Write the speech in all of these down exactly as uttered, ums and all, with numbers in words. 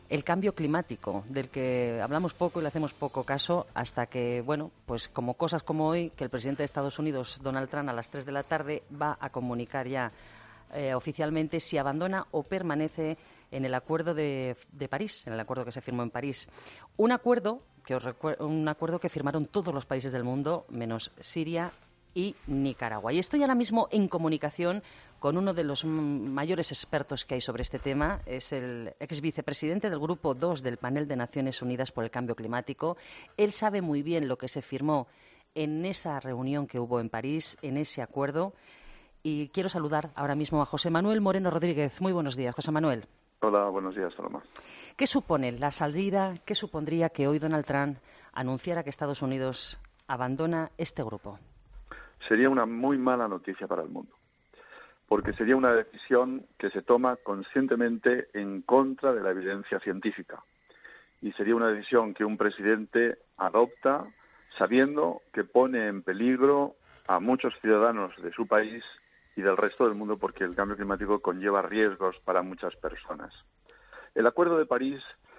el cambio climático, del que hablamos poco y le hacemos poco caso, hasta que, bueno, pues como cosas como hoy, que el presidente de Estados Unidos, Donald Trump, a las tres de la tarde va a comunicar ya eh, oficialmente si abandona o permanece en el Acuerdo de, de París, en el acuerdo que se firmó en París. Un acuerdo que, os recuer- un acuerdo que firmaron todos los países del mundo, menos Siria y Nicaragua. Y estoy ahora mismo en comunicación con uno de los mayores expertos que hay sobre este tema. Es el ex vicepresidente del Grupo dos del Panel de Naciones Unidas por el Cambio Climático. Él sabe muy bien lo que se firmó en esa reunión que hubo en París, en ese acuerdo. Y quiero saludar ahora mismo a José Manuel Moreno Rodríguez. Muy buenos días, José Manuel. Hola, buenos días, Saloma. ¿Qué supone la salida, qué supondría que hoy Donald Trump anunciara que Estados Unidos abandona este grupo? Sería una muy mala noticia para el mundo, porque sería una decisión que se toma conscientemente en contra de la evidencia científica. Y sería una decisión que un presidente adopta sabiendo que pone en peligro a muchos ciudadanos de su país y del resto del mundo, porque el cambio climático conlleva riesgos para muchas personas. El Acuerdo de París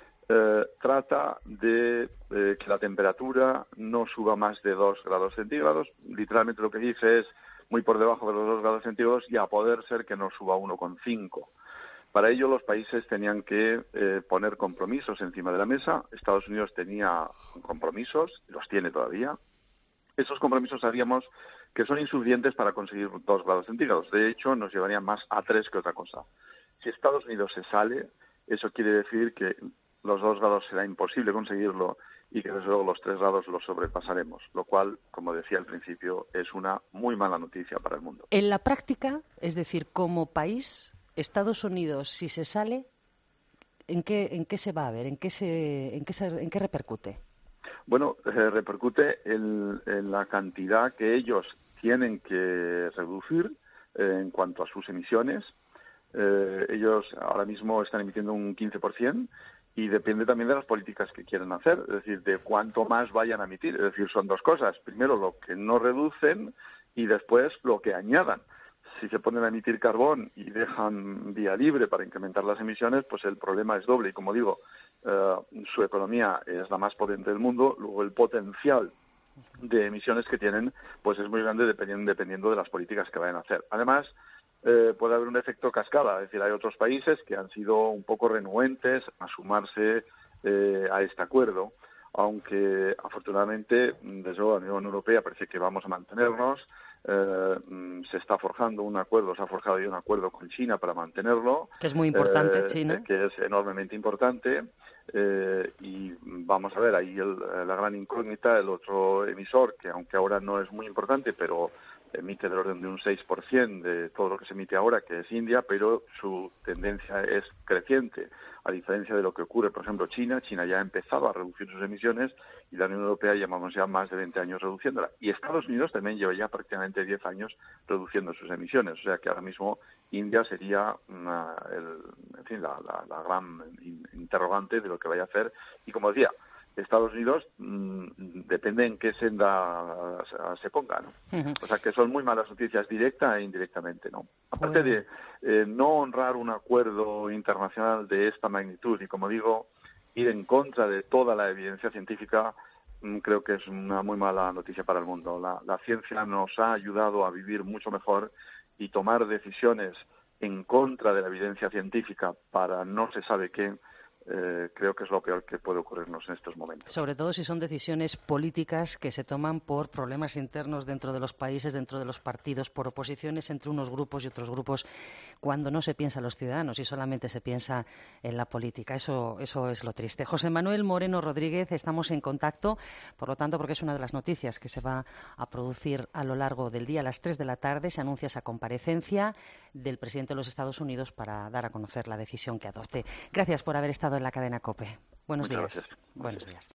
eh, trata de eh, que la temperatura no suba más de dos grados centígrados. Literalmente lo que dice es muy por debajo de los dos grados centígrados y a poder ser que no suba uno coma cinco. Para ello los países tenían que eh, poner compromisos encima de la mesa. Estados Unidos tenía compromisos, los tiene todavía. Esos compromisos sabíamos que son insuficientes para conseguir dos grados centígrados. De hecho, nos llevarían más a tres que otra cosa. Si Estados Unidos se sale, eso quiere decir que los dos grados será imposible conseguirlo y que desde luego los tres grados los sobrepasaremos, lo cual, como decía al principio, es una muy mala noticia para el mundo. En la práctica, es decir, como país, Estados Unidos, si se sale, ¿en qué, en qué se va a ver? ¿En qué, se, en qué, se, en qué repercute? Bueno, eh, repercute en, en la cantidad que ellos tienen que reducir eh, en cuanto a sus emisiones. Eh, ellos ahora mismo están emitiendo un quince por ciento y depende también de las políticas que quieran hacer, es decir, de cuánto más vayan a emitir. Es decir, son dos cosas. Primero, lo que no reducen y después lo que añadan. Si se ponen a emitir carbón y dejan vía libre para incrementar las emisiones, pues el problema es doble. Y como digo, eh, su economía es la más potente del mundo, luego el potencial de emisiones que tienen pues es muy grande dependiendo, dependiendo de las políticas que vayan a hacer. Además, eh, puede haber un efecto cascada, es decir, hay otros países que han sido un poco renuentes a sumarse eh, a este acuerdo, aunque afortunadamente desde luego la Unión Europea parece que vamos a mantenernos. Eh, se está forjando un acuerdo, se ha forjado ya un acuerdo con China para mantenerlo. Que es muy importante, eh, China. Que es enormemente importante. Eh, y vamos a ver, ahí el, la gran incógnita, el otro emisor, que aunque ahora no es muy importante, pero emite del orden de un seis por ciento de todo lo que se emite ahora, que es India, pero su tendencia es creciente. A diferencia de lo que ocurre, por ejemplo, China, China ya ha empezado a reducir sus emisiones y la Unión Europea llevamos ya más de veinte años reduciéndola. Y Estados Unidos también lleva ya prácticamente diez años reduciendo sus emisiones. O sea que ahora mismo India sería una, el, en fin, la, la, la gran interrogante de lo que vaya a hacer. Y como decía, Estados Unidos mmm, depende en qué senda se ponga, ¿no? Uh-huh. O sea que son muy malas noticias directa e indirectamente, ¿no? Aparte bueno. de eh, no honrar un acuerdo internacional de esta magnitud y, como digo, ir en contra de toda la evidencia científica, mmm, creo que es una muy mala noticia para el mundo. La, la ciencia nos ha ayudado a vivir mucho mejor y tomar decisiones en contra de la evidencia científica para no se sabe qué, Eh, creo que es lo peor que puede ocurrirnos en estos momentos. Sobre todo si son decisiones políticas que se toman por problemas internos dentro de los países, dentro de los partidos, por oposiciones entre unos grupos y otros grupos, cuando no se piensa en los ciudadanos y solamente se piensa en la política. Eso, eso es lo triste. José Manuel Moreno Rodríguez, estamos en contacto, por lo tanto, porque es una de las noticias que se va a producir a lo largo del día. A las tres de la tarde se anuncia esa comparecencia del presidente de los Estados Unidos para dar a conocer la decisión que adopte. Gracias por haber estado en la cadena COPE. Buenos Muchas días. Gracias. Buenos días.